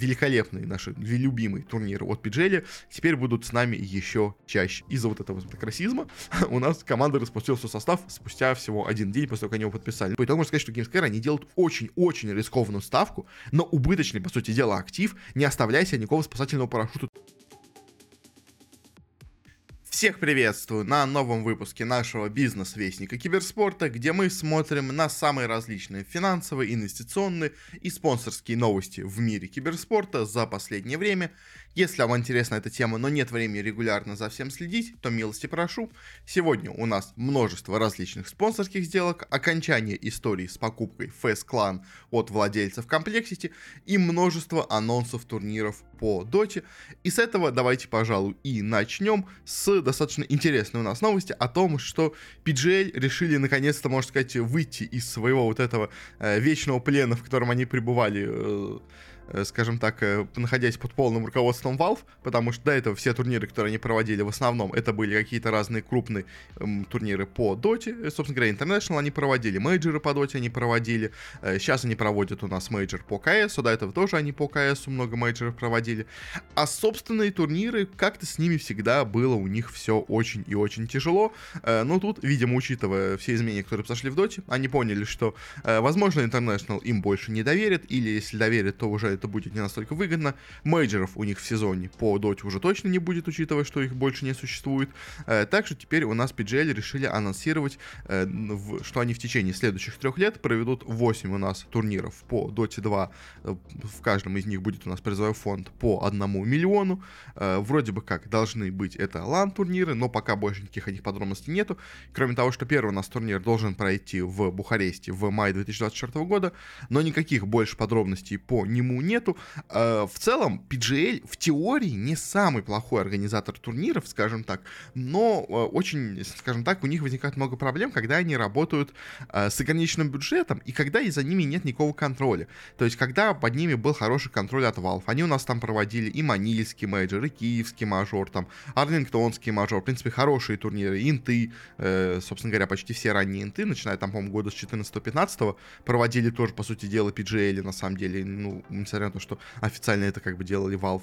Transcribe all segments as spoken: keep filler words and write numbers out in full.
великолепные наши любимые турниры от пи джи эл теперь будут с нами еще чаще. Из-за вот этого расизма у нас команда распустила свой состав спустя всего один день после того, как они его подписали. По итогу можно сказать, что Gamesquare, они делают очень-очень рискованную ставку на убыточный, по сути дела, актив, не оставляя себе никакого спасательного парашюта. Всех приветствую на новом выпуске нашего бизнес-вестника киберспорта, где мы смотрим на самые различные финансовые, инвестиционные и спонсорские новости в мире киберспорта за последнее время. Если вам интересна эта тема, но нет времени регулярно за всем следить, то милости прошу. Сегодня у нас множество различных спонсорских сделок, окончание истории с покупкой Face Clan от владельцев Complexity и множество анонсов турниров по доте. И с этого давайте, пожалуй, и начнем с достаточно интересной у нас новости о том, что пи джи эл решили наконец-то, можно сказать, выйти из своего вот этого э, вечного плена, в котором они пребывали, э, скажем так, находясь под полным руководством Valve, потому что до этого все турниры, которые они проводили, в основном это были какие-то разные крупные эм, турниры по доте, собственно говоря, International они проводили, мейджоры по доте они проводили, э, сейчас они проводят у нас мейджор по КС, до этого тоже они по КСу много мейджоров проводили, а собственные турниры, как-то с ними всегда было у них все очень и очень тяжело, э, но тут, видимо, учитывая все изменения, которые произошли в доте, они поняли, что, э, возможно, International им больше не доверит, или если доверит, то уже это будет не настолько выгодно. Мейджоров у них в сезоне по доте уже точно не будет, учитывая, что их больше не существует. Э, также теперь у нас пи джи эл решили анонсировать, э, в, что они в течение следующих трех лет проведут восемь у нас турниров по доте два. Э, в каждом из них будет у нас призовой фонд по одному миллиону. Э, вроде бы как должны быть это лан-турниры, но пока больше никаких о них подробностей нету. Кроме того, что первый у нас турнир должен пройти в Бухаресте в мае две тысячи двадцать четвёртого года, но никаких больше подробностей по нему нету. В целом, пи джи эл в теории не самый плохой организатор турниров, скажем так, но очень, скажем так, у них возникает много проблем, когда они работают с ограниченным бюджетом и когда и за ними нет никакого контроля. То есть, когда под ними был хороший контроль от Valve, они у нас там проводили и манильский мейджор, и киевский мажор, там, арлингтонский мажор, в принципе, хорошие турниры, инты, э, собственно говоря, почти все ранние инты, начиная там, по-моему, года с четырнадцатого-пятнадцатого, проводили тоже, по сути дела, пи джи эл, на самом деле, ну, несмотря на то, что официально это как бы делали Valve.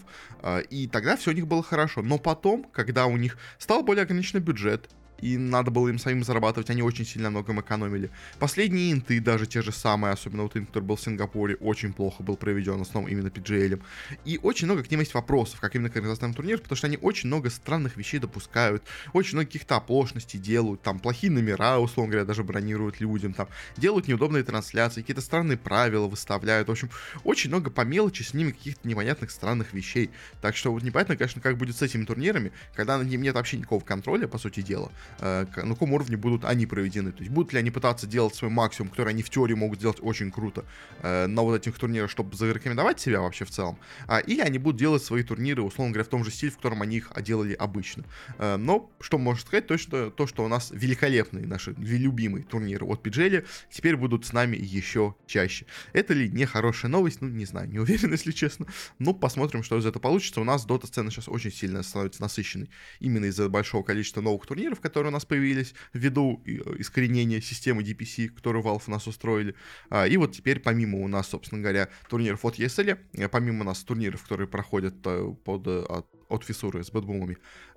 И тогда все у них было хорошо. Но потом, когда у них стал более ограниченный бюджет, и надо было им самим зарабатывать, они очень сильно многом экономили. Последние инты, даже те же самые, особенно вот инт, который был в Сингапуре, очень плохо был проведен, в основном именно пи джи эл. И очень много к ним есть вопросов, как именно к организационным турнирам, потому что они очень много странных вещей допускают, очень много каких-то оплошностей делают, там, плохие номера, условно говоря, даже бронируют людям, там, делают неудобные трансляции, какие-то странные правила выставляют, в общем, очень много по мелочи с ними каких-то непонятных странных вещей. Так что вот непонятно, конечно, как будет с этими турнирами, когда на ним нет вообще никакого контроля, по сути дела, на каком уровне будут они проведены. То есть будут ли они пытаться делать свой максимум, который они в теории могут сделать очень круто э, на вот этих турнирах, чтобы зарекомендовать себя вообще в целом, а, или они будут делать свои турниры, условно говоря, в том же стиле, в котором они их делали обычно. Э, но, что можно сказать, точно то, что у нас великолепные наши любимые турниры от пи джи эл теперь будут с нами еще чаще. Это ли не хорошая новость? Ну, не знаю, не уверен, если честно. Но посмотрим, что из этого получится. У нас дота-сцена сейчас очень сильно становится насыщенной именно из-за большого количества новых турниров, которые у нас появились ввиду искоренения системы ди пи си, которую Valve у нас устроили. И вот теперь помимо у нас, собственно говоря, турниров от и эс эл, помимо у нас турниров, которые проходят под, от, от фиссуры с бэтбумами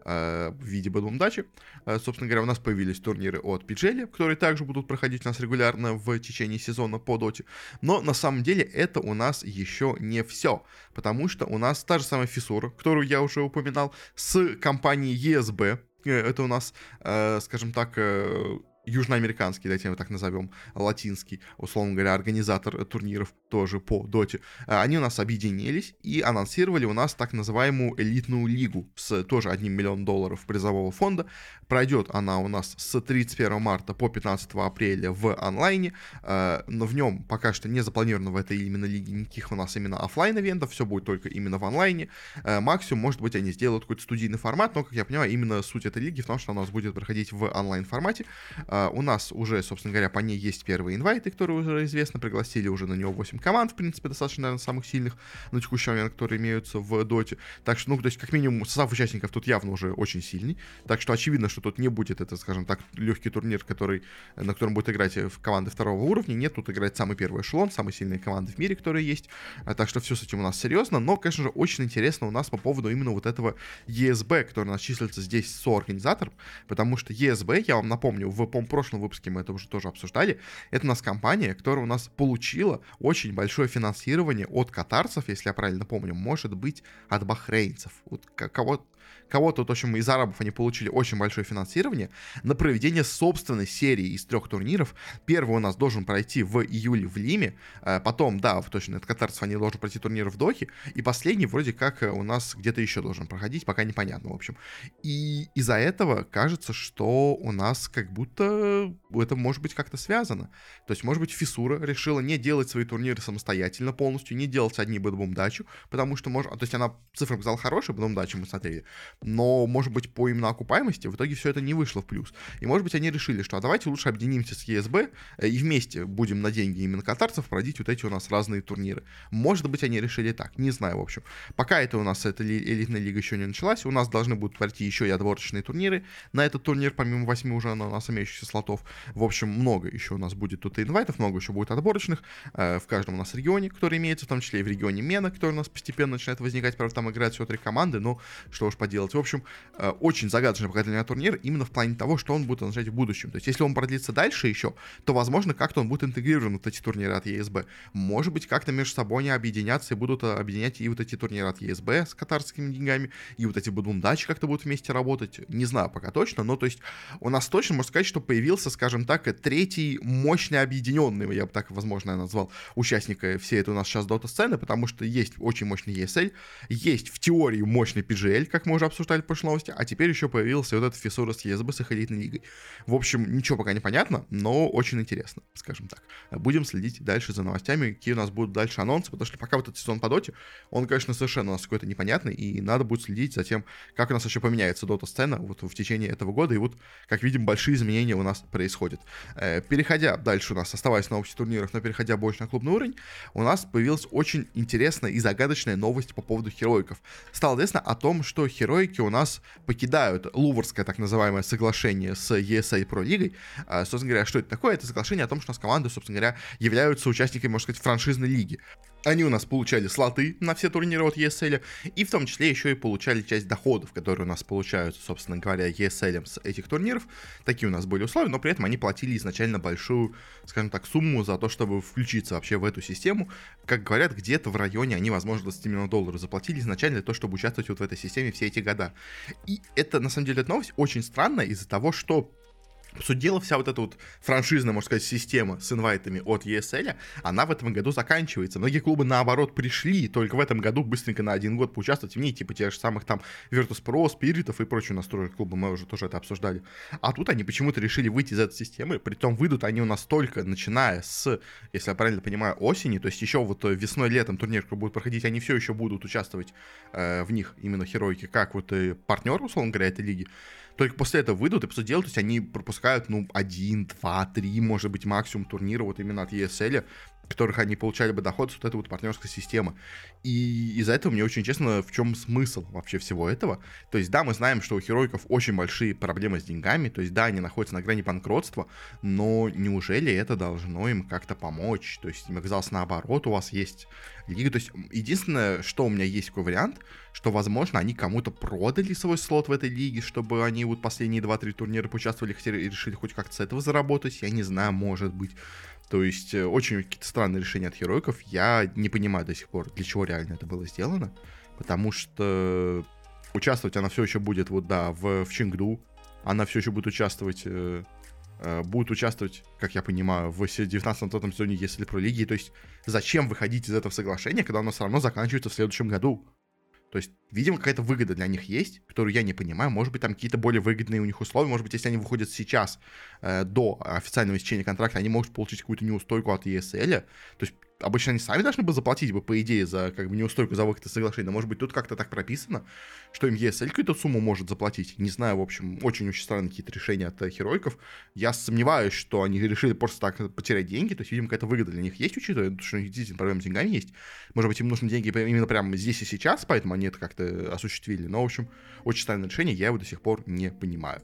в виде бэтбум дачи, собственно говоря, у нас появились турниры от пи джи эл, которые также будут проходить у нас регулярно в течение сезона по доте. Но на самом деле это у нас еще не все, потому что у нас та же самая фиссура, которую я уже упоминал, с компанией и эс би. Это у нас, э, скажем так, э, южноамериканский, давайте его так назовем, латинский, условно говоря, организатор турниров тоже по доте, они у нас объединились и анонсировали у нас так называемую элитную лигу с тоже одним миллионом долларов призового фонда. Пройдет она у нас с тридцать первого марта по пятнадцатого апреля в онлайне, но в нем пока что не запланировано в этой именно лиге никаких у нас именно офлайн-ивентов, все будет только именно в онлайне. Максимум, может быть, они сделают какой-то студийный формат, но, как я понимаю, именно суть этой лиги в том, что она у нас будет проходить в онлайн-формате. Uh, у нас уже, собственно говоря, по ней есть первые инвайты, которые уже известны, пригласили уже на него восемь команд, в принципе, достаточно, наверное, самых сильных на текущий момент, которые имеются в доте. Так что, ну, то есть, как минимум, состав участников тут явно уже очень сильный. Так что очевидно, что тут не будет это, скажем так, легкий турнир, который, на котором будет играть в команды второго уровня. Нет, тут играет самый первый эшелон, самые сильные команды в мире, которые есть. Так что все с этим у нас серьезно. Но, конечно же, очень интересно у нас по поводу именно вот этого и эс би, который у нас числится здесь соорганизатором. Потому что и эс би, я вам напомню, в по прошлом выпуске мы это уже тоже обсуждали, это у нас компания, которая у нас получила очень большое финансирование от катарцев, если я правильно помню, может быть, от бахрейнцев. Вот кого Кого-то, в общем, из арабов они получили очень большое финансирование на проведение собственной серии из трех турниров. Первый у нас должен пройти в июле в Лиме, потом, да, точно, от катарцев они должны пройти турнир в Дохе, и последний вроде как у нас где-то еще должен проходить, пока непонятно, в общем. И из-за этого кажется, что у нас как будто это может быть как-то связано. То есть, может быть, Фисура решила не делать свои турниры самостоятельно полностью, не делать одни бэдбум-дачу, потому что, может, то есть она цифры показала хорошие, бэдбум-дачу мы смотрели, но, может быть, по именно окупаемости в итоге все это не вышло в плюс. И, может быть, они решили, что а давайте лучше объединимся с и эс би и вместе будем на деньги именно катарцев проводить вот эти у нас разные турниры. Может быть, они решили так, не знаю, в общем. Пока это у нас эта элитная лига еще не началась, у нас должны будут пройти еще и отборочные турниры. На этот турнир, помимо восьми уже у нас имеющихся слотов, в общем, много еще у нас будет тут и инвайтов, много еще будет отборочных э, в каждом у нас регионе, который имеется, в том числе и в регионе Мена, который у нас постепенно начинает возникать, правда, там играют всего три команды, но что уж поделать. В общем, э, очень загадочный пока для меня турнир именно в плане того, что он будет означать в будущем. То есть, если он продлится дальше еще, то, возможно, как-то он будет интегрирован в эти турниры от и эс би. Может быть, как-то между собой они объединятся и будут объединять и вот эти турниры от и эс би с катарскими деньгами, и вот эти бэдбум-дачи как-то будут вместе работать. Не знаю пока точно, но то есть у нас точно, можно сказать, что появился, скажем так, третий мощный объединенный, я бы так, возможно, я назвал, участника всей этой у нас сейчас дота-сцены, потому что есть очень мощный и эс эл, есть в теории мощный пи джи эл, как мы уже обсуждали в прошлой новости, а теперь еще появился вот этот Фисура с и эс би с их элитной лигой. В общем, ничего пока не понятно, но очень интересно, скажем так. Будем следить дальше за новостями, какие у нас будут дальше анонсы, потому что пока вот этот сезон по доте, он, конечно, совершенно у нас какой-то непонятный, и надо будет следить за тем, как у нас еще поменяется дота-сцена вот в течение этого года, и вот, как видим, большие изменения у нас происходят. Переходя дальше у нас, оставаясь на общих турнирах, но переходя больше на клубный уровень, у нас появилась очень интересная и загадочная новость по поводу Хероиков. Стало известно о том, что Хероики у нас покидают Луврское так называемое соглашение с и эс эй Pro Лигой. Собственно говоря, что это такое? Это соглашение о том, что у нас команды, собственно говоря, являются участниками, можно сказать, франшизной лиги. Они у нас получали слоты на все турниры от и эс эл, и в том числе еще и получали часть доходов, которые у нас получаются, собственно говоря, и эс эл с этих турниров. Такие у нас были условия, но при этом они платили изначально большую, скажем так, сумму за то, чтобы включиться вообще в эту систему. Как говорят, где-то в районе они, возможно, двадцать миллионов долларов заплатили изначально для того, чтобы участвовать вот в этой системе все эти года. И это, на самом деле, эта новость очень странная из-за того, что суть дела, вся вот эта вот франшизная, можно сказать, система с инвайтами от и эс эл, она в этом году заканчивается. Многие клубы, наоборот, пришли только в этом году быстренько на один год поучаствовать в ней, типа тех же самых там Virtus.pro, Спиритов и прочие у нас тоже клубы, мы уже тоже это обсуждали. А тут они почему-то решили выйти из этой системы, притом выйдут они у нас только начиная с, если я правильно понимаю, осени, то есть еще вот весной-летом турнир, который будет проходить, они все еще будут участвовать э, в них, именно Херойки, как вот и партнер, условно говоря, этой лиги. Только после этого выйдут и по сути дела, то есть они пропускают, ну, один, два, три, может быть, максимум турнира вот именно от и эс эл, в которых они получали бы доход с вот этой вот партнерской системы. И из-за этого мне очень честно, в чем смысл вообще всего этого. То есть, да, мы знаем, что у Херойков очень большие проблемы с деньгами, то есть, да, они находятся на грани банкротства, но неужели это должно им как-то помочь? То есть, мне казалось, наоборот, у вас есть лига. То есть, единственное, что у меня есть такой вариант, что, возможно, они кому-то продали свой слот в этой лиге, чтобы они вот последние два-три турнира поучаствовали, хотели, решили хоть как-то с этого заработать, я не знаю, может быть. То есть, очень какие-то странные решения от Херойков. Я не понимаю до сих пор, для чего реально это было сделано. Потому что участвовать она все еще будет, вот да, в, в Чингду. Она все еще будет участвовать, э, э, будет участвовать, как я понимаю, в девятнадцатом-двадцатом сезоне и эс эл Pro лиги. То есть, зачем выходить из этого соглашения, когда оно все равно заканчивается в следующем году? То есть, видимо, какая-то выгода для них есть, которую я не понимаю. Может быть, там какие-то более выгодные у них условия. Может быть, если они выходят сейчас, э, до официального истечения контракта, они могут получить какую-то неустойку от и эс эл. То есть, обычно они сами должны бы заплатить бы, по идее, за как бы неустойку за выход из соглашения. Может быть, тут как-то так прописано, что им и эс эл какую-то сумму может заплатить. Не знаю, в общем, очень-очень странные какие-то решения от Heroic. Я сомневаюсь, что они решили просто так потерять деньги. То есть, видимо, какая-то выгода для них есть, учитывая, что у них действительно проблемы с деньгами есть. Может быть, им нужны деньги именно прямо здесь и сейчас, поэтому они это как-то осуществили. Но, в общем, очень странное решение, я его до сих пор не понимаю.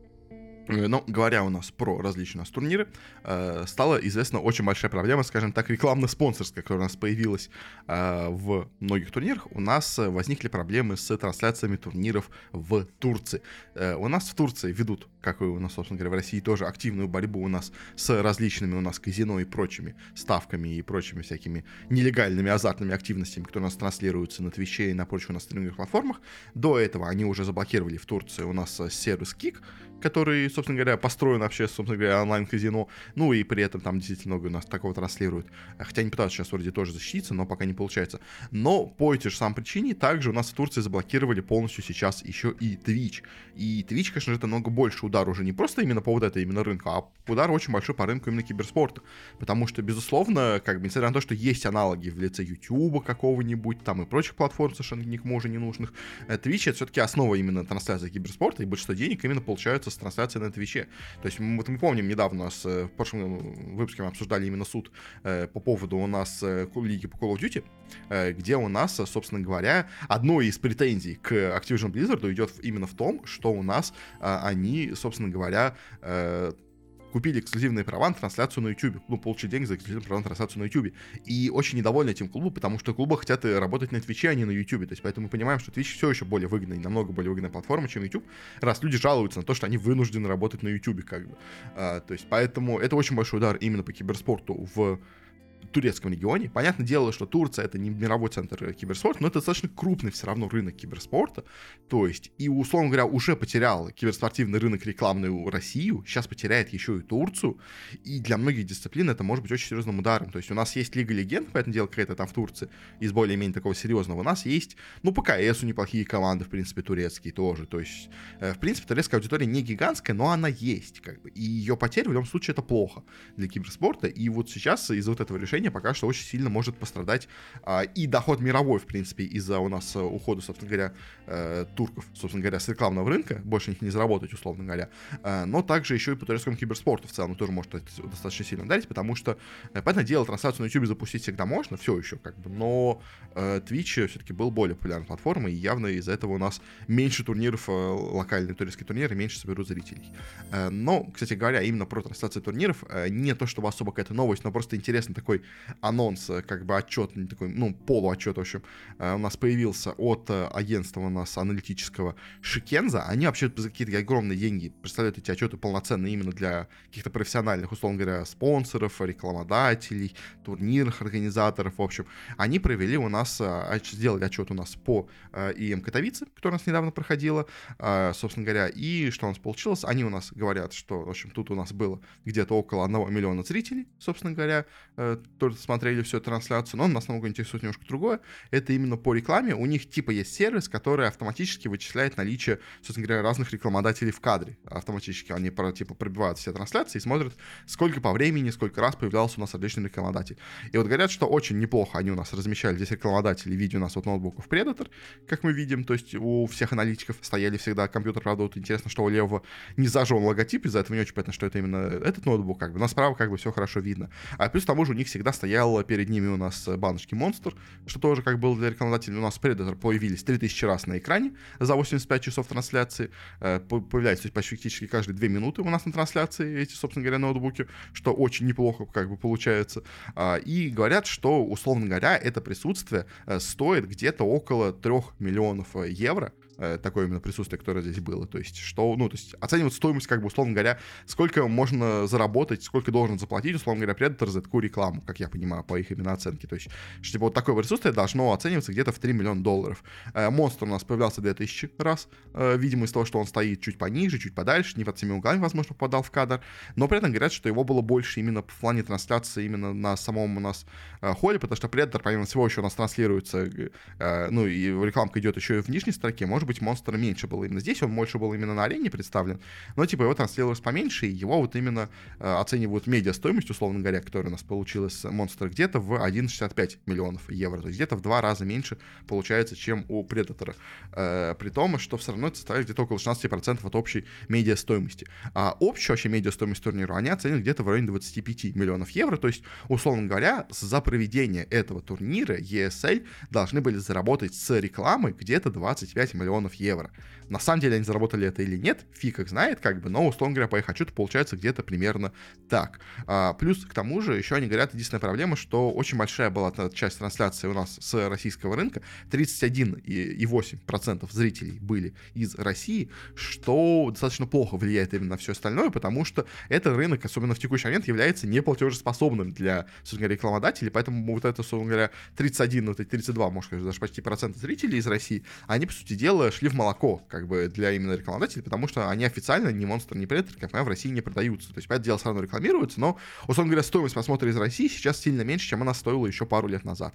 Но говоря у нас про различные у нас турниры, э, стала известна очень большая проблема, скажем так, рекламно-спонсорская, которая у нас появилась э, в многих турнирах. У нас возникли проблемы с трансляциями турниров в Турции. Э, у нас в Турции ведут, как и у нас, собственно говоря, в России, тоже активную борьбу у нас с различными у нас казино и прочими ставками и прочими всякими нелегальными азартными активностями, которые у нас транслируются на Твиче и на прочих у нас стриминговых платформах. До этого они уже заблокировали в Турции у нас сервис Kick, который, собственно говоря, построен вообще, собственно говоря, онлайн-казино, ну и при этом там действительно много у нас такого транслируют. Хотя они пытаются сейчас вроде тоже защититься, но пока не получается. Но по этой же самой причине также у нас в Турции заблокировали полностью сейчас еще и Twitch. И Twitch, конечно же, это много больше удар уже не просто именно по вот этой именно рынку, а удар очень большой по рынку именно киберспорта. Потому что, безусловно, как бы, несмотря на то, что есть аналоги в лице YouTube какого-нибудь, там и прочих платформ совершенно никому уже не нужных, Twitch — это все-таки основа именно трансляции киберспорта, и большинство денег именно получаются с трансляции на Твиче. То есть мы, вот мы помним, недавно у нас в прошлом выпуске мы обсуждали именно суд э, по поводу у нас э, лиги по Call of Duty, э, где у нас, собственно говоря, одной из претензий к Activision Blizzard идет именно в том, что у нас э, они, собственно говоря, э, купили эксклюзивные права на трансляцию на YouTube. Ну, получили деньги за эксклюзивные права на трансляцию на YouTube. И очень недовольны этим клубом, потому что клубы хотят работать на Твиче, а не на YouTube. То есть, поэтому мы понимаем, что Twitch все еще более выгодная и намного более выгодная платформа, чем YouTube, раз люди жалуются на то, что они вынуждены работать на YouTube, как бы. А, то есть, поэтому это очень большой удар именно по киберспорту в турецком регионе. Понятное дело, что Турция — это не мировой центр киберспорта, но это достаточно крупный все равно рынок киберспорта. То есть, и, условно говоря, уже потерял киберспортивный рынок рекламную Россию, сейчас потеряет еще и Турцию, и для многих дисциплин это может быть очень серьезным ударом. То есть, у нас есть Лига Легенд, поэтому дело какая-то там в Турции, из более-менее такого серьезного. У нас есть, ну, по КСу неплохие команды, в принципе, турецкие тоже. То есть, э, в принципе, турецкая аудитория не гигантская, но она есть, как бы. И ее потеря в любом случае это плохо для киберспорта. И вот сейчас из-за вот этого решения пока что очень сильно может пострадать а, и доход мировой, в принципе, из-за у нас ухода, собственно говоря, э, турков, собственно говоря, с рекламного рынка, больше них не заработать, условно говоря, э, но также еще и по турецкому киберспорту в целом тоже может это достаточно сильно ударить, потому что, э, понятное дело, трансляцию на YouTube запустить всегда можно, все еще как бы, но э, Twitch все-таки был более популярной платформой, и явно из-за этого у нас меньше турниров, э, локальные турецкие турниры, меньше соберут зрителей. Э, но, кстати говоря, именно про трансляцию турниров, э, не то чтобы особо какая-то новость, но просто интересный такой анонс, как бы отчет, такой, ну, полуотчет, в общем, у нас появился от агентства у нас аналитического Шикенза. Они вообще за какие-то огромные деньги представляют эти отчеты полноценные именно для каких-то профессиональных, условно говоря, спонсоров, рекламодателей, турнирных организаторов, в общем. Они провели у нас, сделали отчет у нас по ИМ Катовице, которая у нас недавно проходила, собственно говоря, и что у нас получилось? Они у нас говорят, что, в общем, тут у нас было где-то около одного миллиона зрителей, собственно говоря, тоже смотрели всю эту трансляцию, но нас намного интересует немножко другое. Это именно по рекламе. У них типа есть сервис, который автоматически вычисляет наличие, собственно говоря, разных рекламодателей в кадре. Автоматически они типа пробивают все трансляции и смотрят, сколько по времени, сколько раз появлялся у нас различный рекламодатель. И вот говорят, что очень неплохо они у нас размещали здесь рекламодатели в виде у нас вот ноутбуков Predator, как мы видим, то есть у всех аналитиков стояли всегда компьютер, правда, вот интересно, что у левого не зажжен логотип, из-за этого не очень понятно, что это именно этот ноутбук, как бы, но справа как бы все хорошо видно. А плюс к тому же у них всегда стоял перед ними у нас баночки Monster, что тоже как было для рекламодателей. У нас Predator появились три тысячи раз на экране за восемьдесят пять часов трансляции. Появляются, то есть, практически каждые две минуты у нас на трансляции эти, собственно говоря, ноутбуки, что очень неплохо как бы получается. И говорят, что, условно говоря, это присутствие стоит где-то около трех миллионов евро. Такое именно присутствие, которое здесь было. То есть, что, ну, то есть, оценивать стоимость, как бы, условно говоря, сколько можно заработать, сколько должен заплатить, условно говоря, Predator за такую рекламу, как я понимаю, по их именно оценке. То есть, что, типа, вот такое присутствие должно оцениваться где-то в три миллиона долларов. Монстр у нас появлялся две тысячи раз, видимо, из того, что он стоит чуть пониже, чуть подальше, не под всеми углами, возможно, попадал в кадр, но при этом говорят, что его было больше именно в плане трансляции именно на самом у нас холле, потому что Predator, помимо всего, еще у нас транслируется, ну, и рекламка идет еще и в нижней строке, может может быть, Monster меньше был именно здесь, он больше был именно на арене представлен, но, типа, его транслировалось поменьше, и его вот именно э, оценивают медиа-стоимость, условно говоря, которая у нас получилась с Monster, где-то в один целых шестьдесят пять миллионов евро, то есть где-то в два раза меньше получается, чем у Predator, э, при том, что все равно это составляет где-то около шестнадцать процентов от общей медиа-стоимости. А общую вообще медиа-стоимость турнира они оценили где-то в районе двадцать пять миллионов евро, то есть, условно говоря, за проведение этого турнира и эс эл должны были заработать с рекламы где-то двадцать пять миллионов евро. На самом деле они заработали это или нет, фиг их знает, как бы, но, условно говоря, по их отчету получается где-то примерно так. А, плюс, к тому же, еще они говорят, единственная проблема, что очень большая была часть трансляции у нас с российского рынка, тридцать один и восемь десятых процента зрителей были из России, что достаточно плохо влияет именно на все остальное, потому что этот рынок, особенно в текущий момент, является неплатежеспособным для, собственно говоря, рекламодателей, поэтому вот это, собственно говоря, тридцать один, вот эти тридцать два, может сказать, даже почти процента зрителей из России, они, по сути дела, шли в молоко, как бы, для именно рекламодателей, потому что они официально ни Monster, ни Predator, как я понимаю, в России не продаются. То есть, это дело все равно рекламируется, но, условно говоря, стоимость просмотра из России сейчас сильно меньше, чем она стоила еще пару лет назад.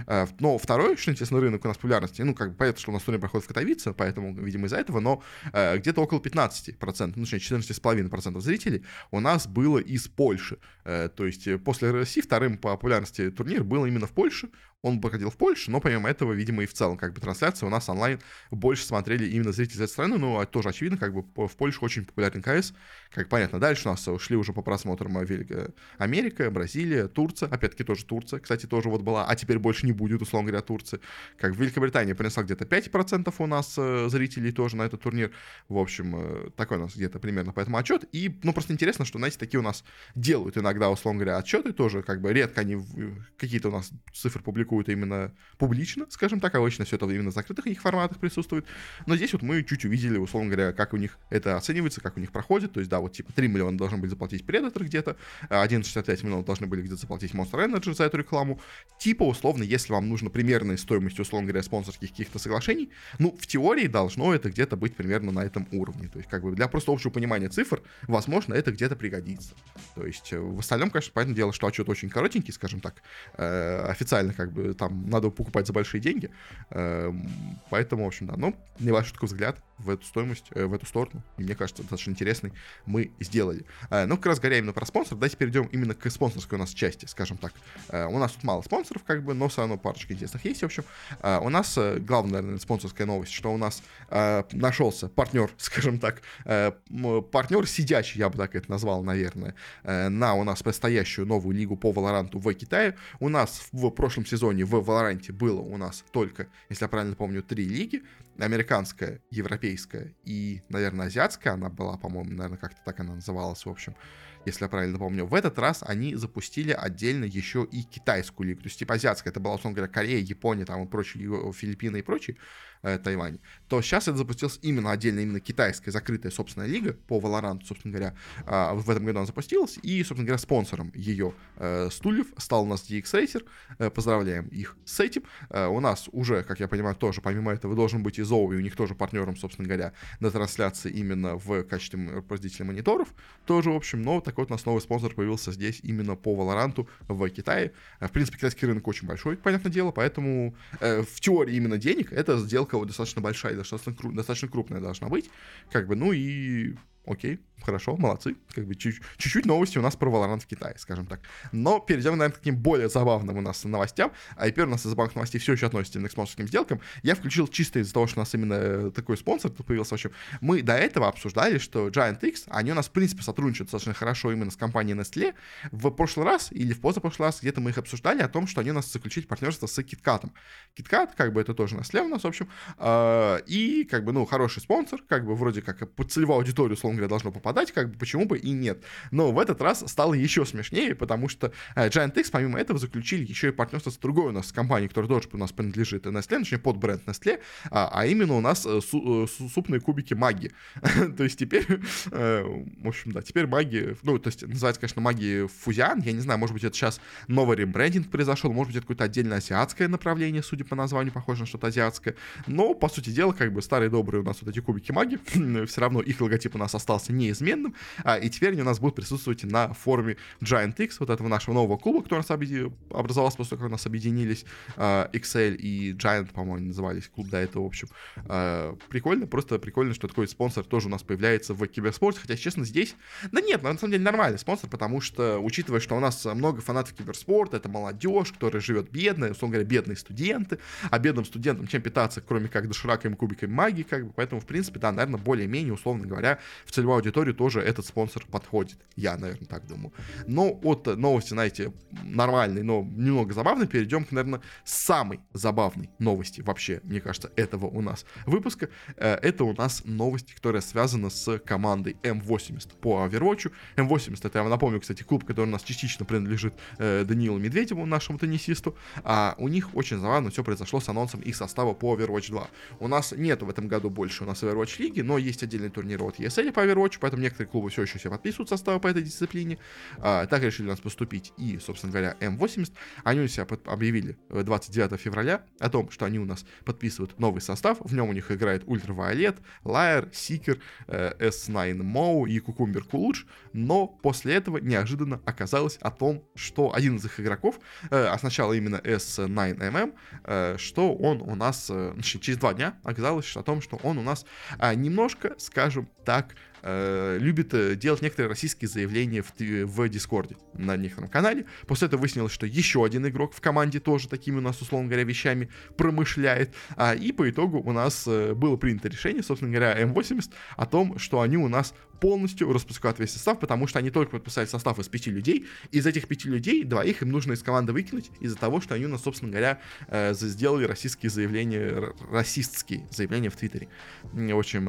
Но второй, что интересно, рынок у нас популярности, ну, как бы, понятно, что у нас турнир проходит в Катовице, поэтому, видимо, из-за этого, но э, где-то около пятнадцать процентов, ну, точнее, четырнадцать целых пять десятых процента зрителей у нас было из Польши. Э, то есть, после России вторым по популярности турнир был именно в Польше. Он проходил в Польше, но помимо этого, видимо, и в целом, как бы, трансляция у нас онлайн больше смотрели именно зрители из этой страны, ну, тоже очевидно, как бы, в Польше очень популярен КС, как понятно. Дальше у нас шли уже по просмотрам Америка, Бразилия, Турция, опять-таки тоже Турция, кстати, тоже вот была, а теперь больше не будет, условно говоря, Турции. Как Великобритания принесла где-то пять процентов у нас зрителей тоже на этот турнир, в общем, такой у нас где-то примерно по этому отчет, и, ну, просто интересно, что, знаете, такие у нас делают иногда, условно говоря, отчеты тоже, как бы, редко они какие-то у нас цифры публикуют именно публично, скажем так, обычно все это именно в закрытых их форматах присутствует, но здесь вот мы чуть увидели, условно говоря, как у них это оценивается, как у них проходит, то есть, да, вот типа три миллиона должны были заплатить Predator где-то, один целых шестьдесят пять миллионов должны были где-то заплатить Monster Energy за эту рекламу, типа, условно, если вам нужно примерная стоимость, условно говоря, спонсорских каких-то соглашений, ну, в теории должно это где-то быть примерно на этом уровне, то есть, как бы, для просто общего понимания цифр, возможно, это где-то пригодится, то есть, в остальном, конечно, понятное дело, что отчет очень коротенький, скажем так, э, официально, как бы, там надо покупать за большие деньги, э, поэтому, в общем, да, ну, небольшой такой взгляд в эту стоимость, э, в эту сторону, и мне кажется, достаточно интересный мы сделали. Э, ну, как раз говоря именно про спонсоров, давайте перейдем именно к спонсорской у нас части, скажем так. Э, у нас тут мало спонсоров, как бы, но все равно парочка интересных есть, в общем. Э, у нас э, главная, наверное, спонсорская новость, что у нас э, нашелся партнер, скажем так, э, партнер сидячий, я бы так это назвал, наверное, э, на у нас предстоящую новую лигу по Valorant в Китае. У нас в прошлом сезоне в Valorant было у нас только, если я правильно помню, три лиги. Американская, европейская и, наверное, азиатская. Она была, по-моему, наверное, как-то так она называлась, в общем, если я правильно помню. В этот раз они запустили отдельно еще и китайскую лигу. То есть, типа, азиатская, это была, условно говоря, Корея, Япония, там и прочие, Филиппины и прочие, э, Тайвань. То сейчас это запустилась именно отдельно, именно китайская закрытая собственная лига по Valorant, собственно говоря. Э, в этом году она запустилась, и, собственно говоря, спонсором ее э, стульев стал у нас ди экс Racer. Э, поздравляем их с этим. Э, у нас уже, как я понимаю, тоже, помимо этого, должен быть и Zoe, у них тоже партнером, собственно говоря, на трансляции именно в качестве производителя мониторов. Тоже, в общем, но такой вот у нас новый спонсор появился здесь именно по Valorant в Китае. В принципе, китайский рынок очень большой, понятное дело, поэтому э, в теории именно денег эта сделка вот достаточно большая, достаточно, кру- достаточно крупная должна быть, как бы, ну и окей, хорошо, молодцы. Как бы чуть- чуть-чуть новости у нас про Valorant в Китае, скажем так. Но перейдем, наверное, к таким более забавным у нас новостям. А теперь у нас из забавных новостей все еще относится именно к спонсорским сделкам. Я включил чисто из-за того, что у нас именно такой спонсор тут появился. В общем, мы до этого обсуждали, что Giant X, они у нас, в принципе, сотрудничают достаточно хорошо именно с компанией Nestle. В прошлый раз или в позапрошлый раз где-то мы их обсуждали о том, что они у нас заключили партнерство с KitKat. KitKat, как бы, это тоже Nestle у нас, в общем. И, как бы, ну, хороший спонсор, как бы, вроде как под целевую аудиторию, условно говоря, должно попадать, как бы, почему бы и нет. Но в этот раз стало еще смешнее, потому что э, Giant X, помимо этого, заключили еще и партнерство с другой у нас компанией, которая тоже у нас принадлежит Nestle, точнее, под бренд Nestle, а, а именно у нас э, су, э, супные кубики Маги. То есть теперь, э, в общем, да, теперь Маги, ну, то есть называется, конечно, Маги Фузиан, я не знаю, может быть, это сейчас новый рембрендинг произошел, может быть, это какое-то отдельное азиатское направление, судя по названию, похоже на что-то азиатское, но, по сути дела, как бы, старые добрые у нас вот эти кубики Маги, все равно их логотип у нас остался, остался неизменным, а, и теперь они у нас будут присутствовать на форуме Giant X, вот этого нашего нового клуба, который у нас объедин... образовался после того, как у нас объединились а, икс эль и Giant, по-моему, назывались клуб до этого, в общем. А, прикольно, просто прикольно, что такой спонсор тоже у нас появляется в киберспорте, хотя, честно, здесь, да нет, на самом деле нормальный спонсор, потому что, учитывая, что у нас много фанатов киберспорта, это молодежь, которая живет бедная, условно говоря, бедные студенты, а бедным студентам чем питаться, кроме как дошираками, кубиками магии, как бы, поэтому, в принципе, да, наверное, более-менее, условно говоря, в целевую аудиторию тоже этот спонсор подходит, я, наверное, так думаю. Но от новости, знаете, нормальной, но немного забавной, перейдем к, наверное, самой забавной новости вообще, мне кажется, этого у нас выпуска. Это у нас новость, которая связана с командой эм восемьдесят по Overwatch. эм восемьдесят, это я вам напомню, кстати, клуб, который у нас частично принадлежит э, Даниилу Медведеву, нашему теннисисту. А у них очень забавно все произошло с анонсом их состава по Overwatch два. У нас нету в этом году больше у нас Overwatch лиги, но есть отдельный турнир от и эс эл по Overwatch, поэтому некоторые клубы все еще себе подписывают составы по этой дисциплине. А, так решили у нас поступить и, собственно говоря, эм восемьдесят. Они у себя под, объявили двадцать девятого февраля о том, что они у нас подписывают новый состав. В нем у них играет Ультравиолет, Лайер, Сикер, эс девять Моу и Кукумбер Кулудж. Но после этого неожиданно оказалось о том, что один из их игроков, а сначала именно эс девять эм эм, что он у нас, значит, через два дня оказалось о том, что он у нас немножко, скажем так, любит делать некоторые российские заявления в, в Дискорде на некотором канале. После этого выяснилось, что еще один игрок в команде тоже такими у нас, условно говоря, вещами промышляет. А, и по итогу у нас было принято решение, собственно говоря, эм восемьдесят о том, что они у нас полностью распускают весь состав, потому что они только подписали состав из пяти людей. Из этих пяти людей двоих им нужно из команды выкинуть из-за того, что они у нас, собственно говоря, сделали российские заявления, расистские заявления в Твиттере. В общем,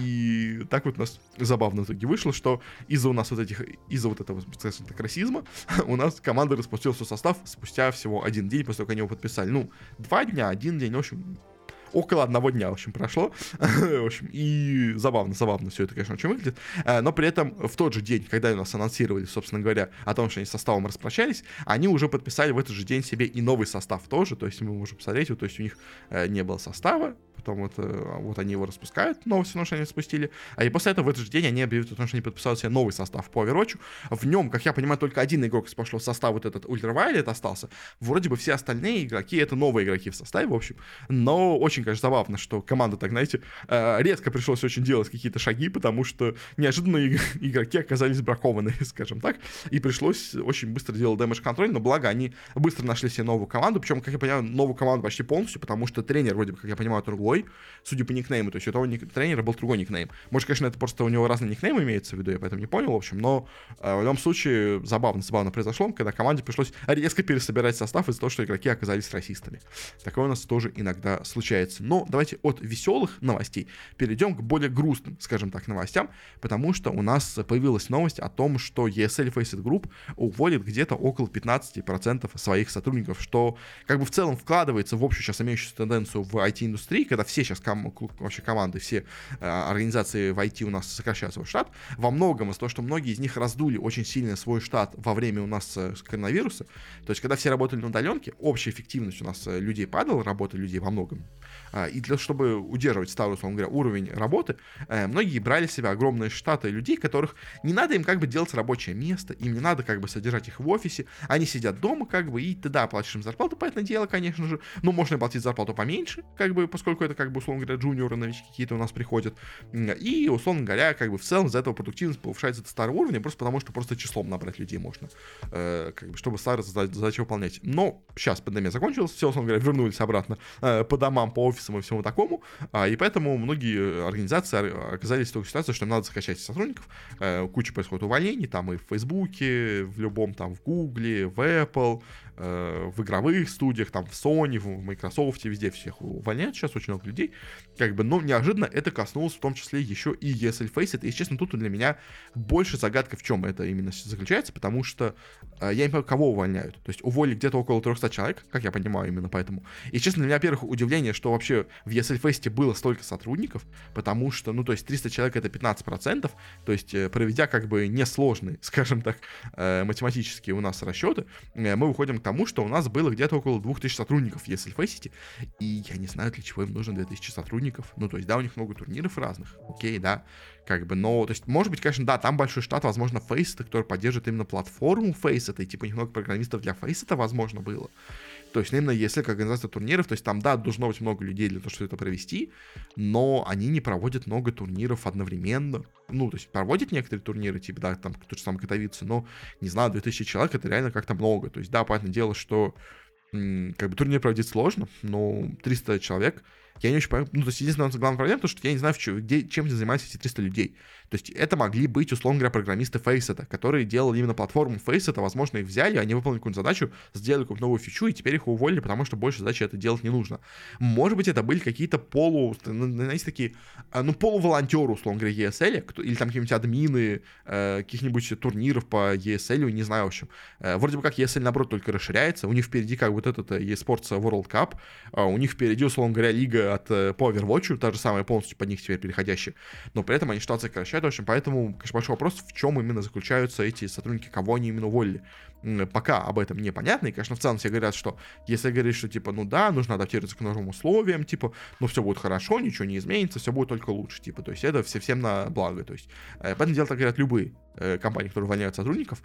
и так вот у нас забавно в итоге вышло, что из-за у нас вот этих, из-за вот этого, скажем так, расизма, у нас команда распустила свой состав спустя всего один день после того, как они его подписали. Ну, два дня, один день, в общем, около одного дня, в общем, прошло. В общем, и забавно, забавно все это, конечно, очень выглядит. Но при этом в тот же день, когда у нас анонсировали, собственно говоря, о том, что они с составом распрощались, они уже подписали в этот же день себе и новый состав тоже. То есть мы можем посмотреть, вот, то есть у них не было состава, потом вот, вот они его распускают, новость, что они спустили. А и после этого в этот же день они объявили о том, что они подписали себе новый состав по Overwatch. В нем, как я понимаю, только один игрок из прошлого состава, вот этот Ультравиолет, остался. Вроде бы все остальные игроки — это новые игроки в составе, в общем. Но очень, конечно, забавно, что команда, так, знаете, редко пришлось очень делать какие-то шаги, потому что неожиданно игроки оказались бракованы, скажем так, и пришлось очень быстро делать дэмэдж-контроль, но благо они быстро нашли себе новую команду, причем, как я понимаю, новую команду почти полностью, потому что тренер, вроде бы, как я понимаю, другой, судя по никнейму, то есть у того ник- тренера был другой никнейм. Может, конечно, это просто у него разный никнейм имеется в виду, я поэтому не понял, в общем, но э, в любом случае забавно, забавно произошло, когда команде пришлось резко пересобирать состав из-за того, что игроки оказались расистами. Такое у нас тоже иногда случается. Но давайте от веселых новостей перейдем к более грустным, скажем так, новостям, потому что у нас появилась новость о том, что и эс эл Faceit Group уволит где-то около пятнадцать процентов своих сотрудников, что как бы в целом вкладывается в общую сейчас имеющуюся тенденцию в ай ти-индустрии, когда все сейчас ком- вообще команды, все э, организации в ай ти у нас сокращают свой штат, во многом из-за того, что многие из них раздули очень сильно свой штат во время у нас э, коронавируса, то есть когда все работали на удаленке, общая эффективность у нас э, людей падала, работы людей во многом, э, и для чтобы удерживать старый, условно говоря, уровень работы, э, многие брали в себя огромные штаты людей, которых не надо им как бы делать рабочее место, им не надо как бы содержать их в офисе, они сидят дома как бы, и ты, да, платишь им зарплату, понятное дело, конечно же, но можно платить зарплату поменьше, как бы, поскольку это как бы, условно говоря, джуниоры, новички какие-то у нас приходят, и, условно говоря, как бы в целом из-за этого продуктивность повышается до старого уровня, просто потому что просто числом набрать людей можно, э, как бы, чтобы старые задачи выполнять. Но сейчас пандемия закончилась, все, условно говоря, вернулись обратно э, по домам, по офисам и всему такому, а, и поэтому многие организации оказались в той ситуации, что им надо сокращать сотрудников, э, куча происходит увольнений, там и в Фейсбуке, в любом там, в Гугле, в Apple, э, в игровых студиях, там в Sony, в Microsoft, везде всех увольняют сейчас очень много людей, как бы, но неожиданно это коснулось в том числе еще и и эс эл Faceit, и, если честно, тут для меня больше загадка, в чем это именно заключается, потому что э, я не понимаю, кого увольняют, то есть уволили где-то около триста человек, как я понимаю, именно поэтому, и, честно, для меня, во-первых, удивление, что вообще в и эс эл Faceit было столько сотрудников, потому что, ну, то есть триста человек — это пятнадцать процентов, то есть проведя как бы несложные, скажем так, э, математические у нас расчеты, э, мы выходим к потому что у нас было где-то около двух тысяч сотрудников в и эс эл Face City, и я не знаю, для чего им нужно две тысячи сотрудников. Ну, то есть, да, у них много турниров разных, окей, да, как бы, но, то есть, может быть, конечно, да, там большой штат, возможно, Faceit, который поддерживает именно платформу Faceit, и, типа, у них много программистов для Faceit, возможно, было. То есть, именно если как организация турниров, то есть там, да, должно быть много людей для того, чтобы это провести, но они не проводят много турниров одновременно. Ну, то есть проводят некоторые турниры, типа, да, там, тот же самый Катовице, но, не знаю, две тысячи человек, это реально как-то много. То есть, да, понятное дело, что м- как бы турнир проводить сложно, но триста человек, я не очень понимаю, ну, то есть, единственная главная проблема, то, что я не знаю, чё, где, чем занимаются эти триста людей. То есть, это могли быть, условно говоря, программисты Faceit, которые делали именно платформу Faceit, возможно, их взяли, они выполнили какую-то задачу, сделали какую-то новую фичу, и теперь их уволили, потому что больше задачи это делать не нужно. Может быть, это были какие-то полу, знаете, такие, ну, полуволонтеры, условно говоря, и эс эл, или там какие-нибудь админы э, каких-нибудь турниров по и эс эл, не знаю, в общем. Э, вроде бы как и эс эл, наоборот, только расширяется, у них впереди как вот этот eSports World Cup, э, у них впереди, условно говоря, лига от, э, по Overwatch, та же самая, полностью под них теперь переходящая, но при этом они что-то сокращают, в общем, поэтому, конечно, большой вопрос, в чем именно заключаются эти сотрудники, кого они именно уволили. Пока об этом непонятно, и, конечно, в целом все говорят, что если говорить, что, типа, ну да, нужно адаптироваться к новым условиям, типа, ну все будет хорошо, ничего не изменится, все будет только лучше, типа, то есть это все, всем на благо, то есть, поэтому дело так говорят любые э, компании, которые увольняют сотрудников,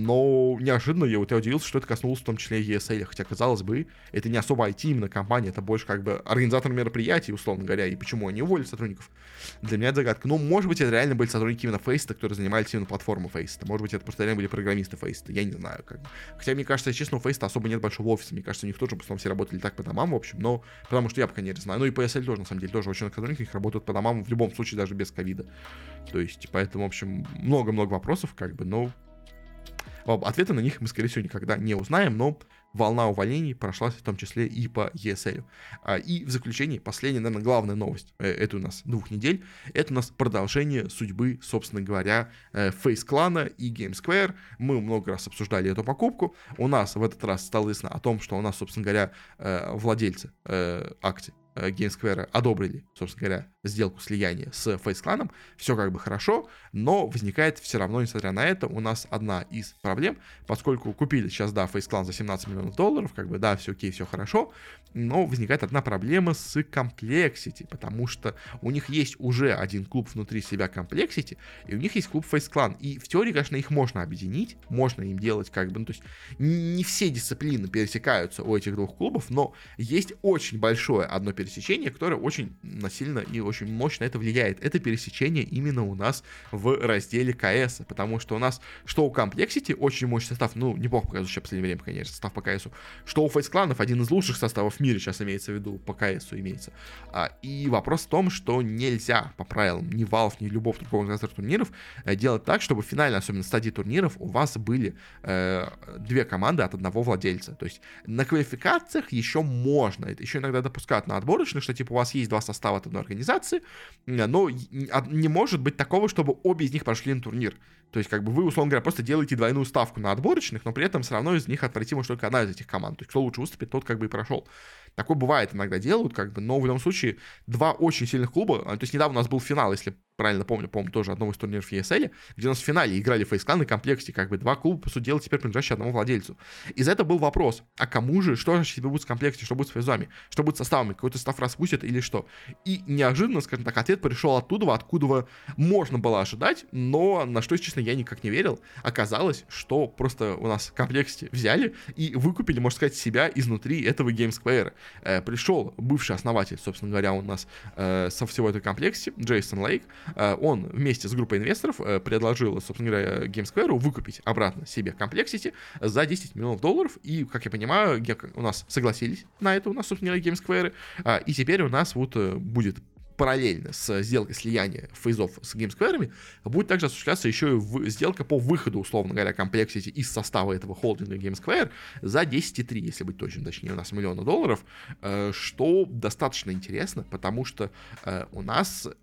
но неожиданно я, вот я удивился, что это коснулось в том числе и эс эл, хотя, казалось бы, это не особо ай ти именно компания, это больше как бы организатор мероприятий, условно говоря, и почему они уволили сотрудников, для меня это загадка. Ну, может быть, это реально были сотрудники именно Faceit, которые занимались именно платформой Faceit, может быть, это просто реально были программисты Faceit, я не знаю, как бы. Хотя, мне кажется, честно, у Faceit особо нет большого офиса. Мне кажется, у них тоже, в основном, все работали так по домам, в общем, но потому что я пока не знаю. Ну и по и эс эл тоже, на самом деле, тоже очень много сотрудников, их работают по домам в любом случае, даже без ковида. То есть, поэтому, в общем, много-много вопросов, как бы, но ответы на них мы, скорее всего, никогда не узнаем, но волна увольнений прошлась в том числе и по и эс эл. И в заключении, последняя, наверное, главная новость, это у нас двух недель, это у нас продолжение судьбы, собственно говоря, Face Clan и GameSquare. Мы много раз обсуждали эту покупку. У нас в этот раз стало ясно о том, что у нас, собственно говоря, владельцы акций GameSquare одобрили, собственно говоря, сделку слияния с Face Clan, все как бы хорошо, но возникает все равно, несмотря на это, у нас одна из проблем, поскольку купили сейчас, да, Face Clan за семнадцать миллионов долларов, как бы, да, все окей, все хорошо, но возникает одна проблема с Complexity, потому что у них есть уже один клуб внутри себя Complexity, и у них есть клуб Face Clan, и в теории, конечно, их можно объединить, можно им делать, как бы, ну, то есть не все дисциплины пересекаются у этих двух клубов, но есть очень большое одно пересечение, которое очень сильно и очень мощно это влияет. Это пересечение именно у нас в разделе КС, потому что у нас, что у Complexity очень мощный состав, ну, неплохо показывает сейчас в последнее время, конечно, состав по КСу, что у Face Clan'ов один из лучших составов в мире сейчас имеется в виду, по КСу имеется. А, и вопрос в том, что нельзя по правилам ни Valve, ни любого другого организатора турниров э, делать так, чтобы в финальной, особенно стадии турниров, у вас были э, две команды от одного владельца. То есть на квалификациях еще можно, это еще иногда допускают на отборочных, что типа у вас есть два состава от одной организации, но не может быть такого, чтобы обе из них прошли на турнир. То есть, как бы вы, условно говоря, просто делаете двойную ставку на отборочных, но при этом все равно из них отвратимо может только одна из этих команд. То есть, кто лучше выступит, тот как бы и прошел. Такое бывает, иногда делают, как бы, но в любом случае два очень сильных клуба, то есть недавно у нас был финал, если правильно помню, по-моему, тоже одного из турниров и эс эл, где у нас в финале играли Face Clan и Complexity, как бы два клуба, по сути дела, теперь принадлежащие одному владельцу. Из-за этого был вопрос, а кому же, что же себе будет с Complexity, что будет с фейзами, что будет с составами, какой-то состав распустят или что. И неожиданно, скажем так, ответ пришел оттуда, откуда можно было ожидать, но на что, честно, я никак не верил. Оказалось, что просто у нас Complexity взяли и выкупили, можно сказать, себя изнутри этого GameSquare. Э, пришел бывший основатель, собственно говоря, у нас э, со всего этой Complexity, Джейсон Лейк. Э, он вместе с группой инвесторов э, предложил, собственно говоря, GameSquare выкупить обратно себе Complexity за десять миллионов долларов. И, как я понимаю, у нас согласились на это, у нас, собственно говоря, GameSquare. Э, и теперь у нас вот э, будет параллельно с сделкой слияния фейзов с геймскверами будет также осуществляться еще и в, сделка по выходу, условно говоря, Complexity из состава этого холдинга GameSquare за десять целых три, если быть точным, точнее, у нас миллиона долларов, э, что достаточно интересно, потому что э, у нас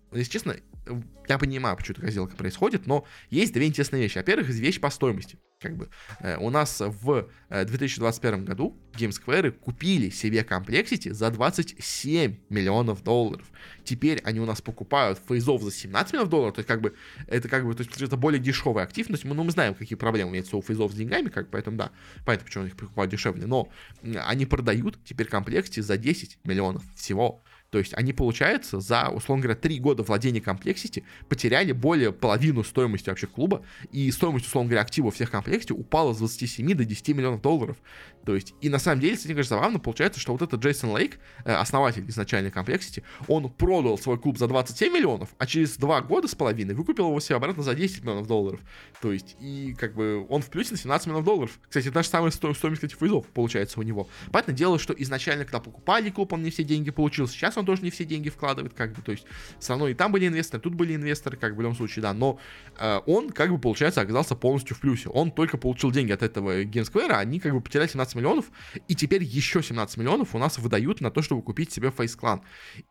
если честно, я понимаю, почему такая сделка происходит, но есть две интересные вещи. Во-первых, вещь по стоимости. Как бы э, у нас в э, две тысячи двадцать первом году GameSquare купили себе Complexity за двадцать семь миллионов долларов. Теперь они у нас покупают фейзов за семнадцать миллионов долларов, то есть как бы это как бы, то есть это более дешевая активность. Мы, ну, мы знаем, какие проблемы имеются у фейзов с деньгами, как бы, поэтому да, понятно, почему они их покупают дешевле, но они продают теперь Complexity за десять миллионов всего. То есть они, получается, за, условно говоря, три года владения Complexity потеряли более половину стоимости вообще клуба, и стоимость, условно говоря, активов всех Complexity упала с двадцати семи до десяти миллионов долларов. То есть, и на самом деле, кстати, конечно, забавно, получается, что вот этот Джейсон Лейк, основатель изначальной Complexity, он продал свой клуб за двадцать семь миллионов, а через два года с половиной выкупил его себе обратно за десять миллионов долларов. То есть, и как бы он в плюсе на семнадцать миллионов долларов. Кстати, это та же самая сто- стоимость этих фейзов получается у него. Понятное дело, что изначально, когда покупали клуб, он не все деньги получил, сейчас он тоже не все деньги вкладывает, как бы, то есть, все равно и там были инвесторы, тут были инвесторы, как бы, в любом случае, да, но э, он, как бы, получается, оказался полностью в плюсе. Он только получил деньги от этого GameSquare, они, как бы, потеряли семнадцать миллионов, и теперь еще семнадцать миллионов у нас выдают на то, чтобы купить себе Face Clan.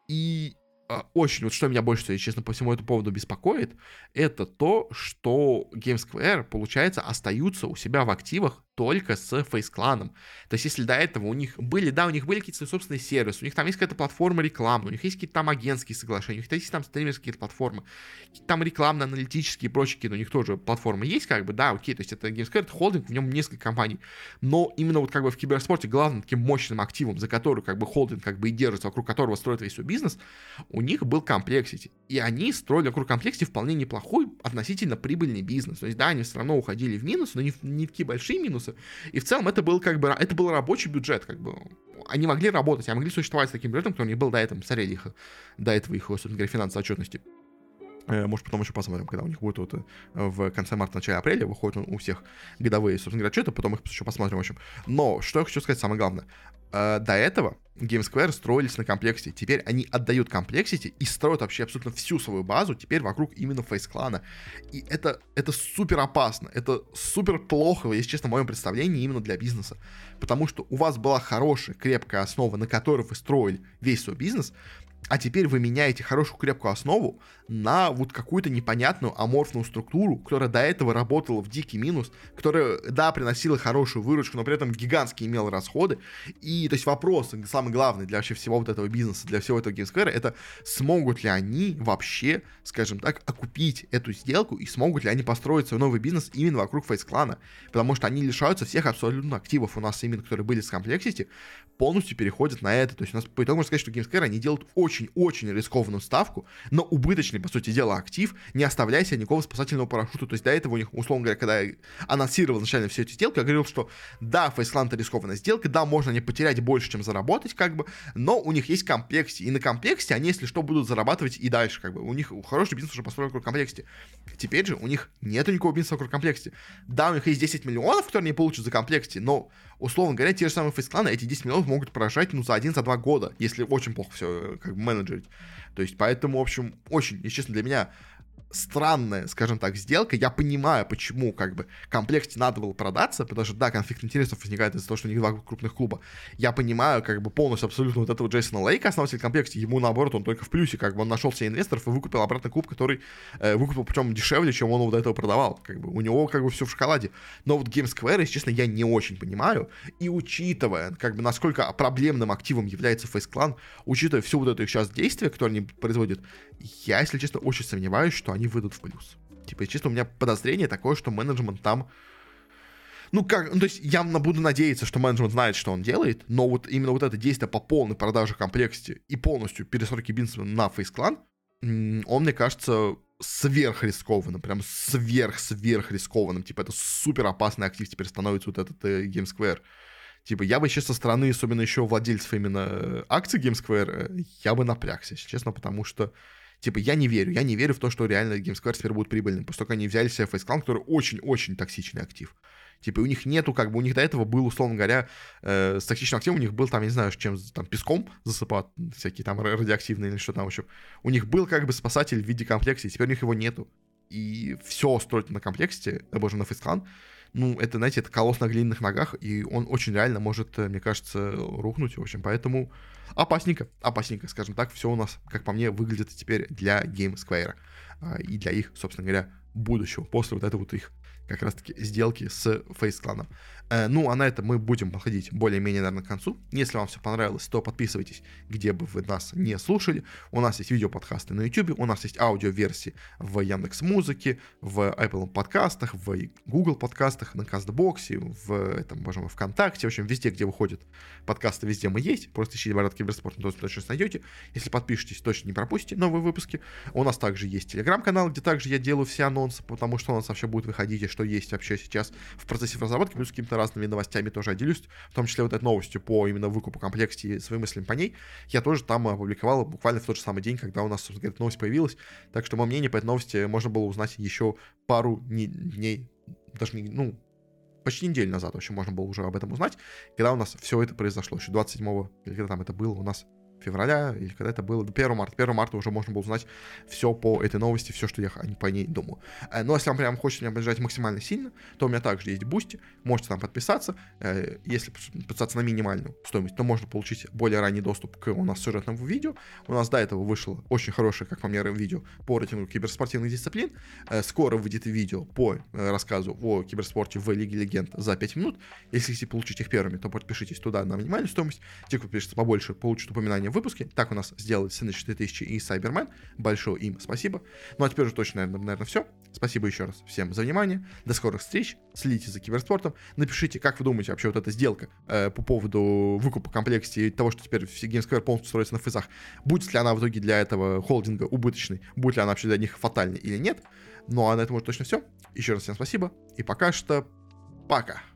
И очень, вот что меня больше всего, честно, по всему этому поводу беспокоит, это то, что GameSquare, получается, остаются у себя в активах только с Face Clan. То есть, если до этого у них были, да, у них были какие-то собственные сервисы, у них там есть какая-то платформа рекламы, у них есть какие-то там агентские соглашения, у них есть там стримерские какие-то платформы, там рекламно-аналитические и прочие какие-то, у них тоже платформы есть, как бы, да, окей, то есть это GameSquare, это холдинг, в нем несколько компаний, но именно вот как бы в киберспорте главным таким мощным активом, за который как бы холдинг как бы и держится, вокруг которого строит весь свой бизнес, у них был Complexity, и они строили вокруг Complexity вполне неплохой относительно прибыльный бизнес, то есть, да, они все равно уходили в минус, но не, не такие большие минусы. И в целом это был как бы, это был рабочий бюджет, как бы. Они могли работать, они могли существовать с таким бюджетом, который у них был до этого, смотрели их, до этого их, собственно говоря, финансовой отчетности. Может, потом еще посмотрим, когда у них будет вот в конце марта, начале апреля выходят у всех годовые, собственно говоря, отчеты, потом их еще посмотрим, в общем. Но, что я хочу сказать, самое главное. До этого GameSquare строились на Complexity. Теперь они отдают Complexity и строят вообще абсолютно всю свою базу теперь вокруг именно Face Clan. И это, это супер опасно. Это супер плохо, если честно, в моем представлении именно для бизнеса. Потому что у вас была хорошая, крепкая основа, на которой вы строили весь свой бизнес, а теперь вы меняете хорошую крепкую основу на вот какую-то непонятную аморфную структуру, которая до этого работала в дикий минус, которая, да, приносила хорошую выручку, но при этом гигантские имела расходы. И, то есть, вопрос, самый главный для вообще всего вот этого бизнеса, для всего этого GameSquare, это смогут ли они вообще, скажем так, окупить эту сделку и смогут ли они построить свой новый бизнес именно вокруг Face Clan, потому что они лишаются всех абсолютно активов у нас именно, которые были с Complexity, полностью переходят на это. То есть у нас по итогу можно сказать, что GameSquare, они делают очень-очень рискованную ставку на убыточный, по сути дела, актив, не оставляя себе никакого спасательного парашюта. То есть до этого у них, условно говоря, когда я анонсировал изначально все эти сделки, я говорил, что да, Face Clan это рискованная сделка, да, можно не потерять больше, чем заработать, как бы, но у них есть Complexity, и на Complexity они, если что, будут зарабатывать и дальше, как бы. У них хороший бизнес уже построен вокруг Complexity. Теперь же у них нету никакого бизнеса вокруг Complexity. Да, у них есть десять миллионов, которые они получат за Complexity, но, условно говоря, те же самые Face Clan эти десять миллионов могут поражать, ну, за один, за два года, если очень плохо все, как бы, менеджерить. То есть, поэтому, в общем, очень, если честно, для меня странная, скажем так, сделка. Я понимаю, почему, как бы, Complexity надо было продаться, потому что, да, конфликт интересов возникает из-за того, что у них два крупных клуба. Я понимаю, как бы, полностью, абсолютно вот этого Джейсона Лейка, основатель Complexity, ему, наоборот, он только в плюсе, как бы, он нашел себе инвесторов и выкупил обратно клуб, который э, выкупил, причем дешевле, чем он его до этого продавал, как бы, у него, как бы, все в шоколаде. Но вот GameSquare, если честно, я не очень понимаю, и учитывая, как бы, насколько проблемным активом является Face Clan, учитывая все вот это их сейчас действия, которые они производят, я, если честно, очень сомневаюсь, что они выйдут в плюс. Типа, честно, у меня подозрение такое, что менеджмент там... Ну, как... Ну, то есть, я буду надеяться, что менеджмент знает, что он делает, но вот именно вот это действие по полной продаже Complexity и полностью перестройки бизнеса на Face Clan, он, мне кажется, сверхрискованным, прям сверх-сверх-рискованным. Типа, это супер опасный актив теперь становится вот этот э, GameSquare. Типа, я бы сейчас со стороны, особенно еще владельцев именно акций GameSquare, я бы напрягся, если честно, потому что, типа, я не верю, я не верю в то, что реально GameSquare теперь будет прибыльным, после того, как они взяли себе Face Clan, который очень-очень токсичный актив. Типа, у них нету, как бы, у них до этого был, условно говоря, э, с токсичным активом, у них был там, я не знаю, чем, там, песком засыпать, всякие там радиоактивные или что там, в общем. У них был, как бы, спасатель в виде Complexity, теперь у них его нету. И все строить на Complexity, э, боже, на Face Clan, ну, это, знаете, это колосс на глиняных ногах, и он очень реально может, мне кажется, рухнуть, в общем, поэтому опасненько, опасненько, скажем так, все у нас, как по мне, выглядит теперь для GameSquare и для их, собственно говоря, будущего, после вот этой вот их как раз-таки сделки с Face Clan. Э, ну, а на этом мы будем подходить более-менее, наверное, к концу. Если вам все понравилось, то подписывайтесь, где бы вы нас не слушали. У нас есть видеоподкасты на YouTube, у нас есть аудиоверсии в Яндекс.Музыке, в Apple подкастах, в Google подкастах, на Кастбоксе, в этом, боже мой, ВКонтакте. В общем, везде, где выходят подкасты, везде мы есть. Просто ищите «Борат Киберспорт», то точно найдете. Если подпишетесь, точно не пропустите новые выпуски. У нас также есть телеграм-канал, где также я делаю все анонсы, потому что у нас вообще будет выходить и что есть вообще сейчас в процессе разработки, плюс какими-то разными новостями тоже делюсь, в том числе вот этой новостью по именно выкупу комплекте и своими мыслями по ней, я тоже там опубликовал буквально в тот же самый день, когда у нас, собственно говоря, эта новость появилась, так что мое мнение по этой новости можно было узнать еще пару дней, даже не, ну, почти неделю назад, в общем, можно было уже об этом узнать, когда у нас все это произошло, еще двадцать седьмого, или когда там это было у нас, февраля, или когда это было, первого марта. первого марта уже можно было узнать все по этой новости, все, что я по ней думаю. Но если вам прям хочется меня поддержать максимально сильно, то у меня также есть Boosty, можете там подписаться. Если подписаться на минимальную стоимость, то можно получить более ранний доступ к у нас сюжетному видео. У нас до этого вышло очень хорошее, как по мне, видео по рейтингу киберспортивных дисциплин. Скоро выйдет видео по рассказу о киберспорте в Лиге Легенд за пять минут. Если хотите получить их первыми, то подпишитесь туда на минимальную стоимость. Те, кто подпишется побольше, получат упоминание в выпуске. Так у нас сделали Сыныч четыре тысячи и Сайбермен. Большое им спасибо. Ну а теперь уже точно, наверное, наверное, все. Спасибо еще раз всем за внимание. До скорых встреч. Следите за киберспортом. Напишите, как вы думаете вообще вот эта сделка э, по поводу выкупа комплекте и того, что теперь GameSquare полностью строится на фейзах. Будет ли она в итоге для этого холдинга убыточной? Будет ли она вообще для них фатальной или нет? Ну а на этом уже точно все. Еще раз всем спасибо. И пока что пока.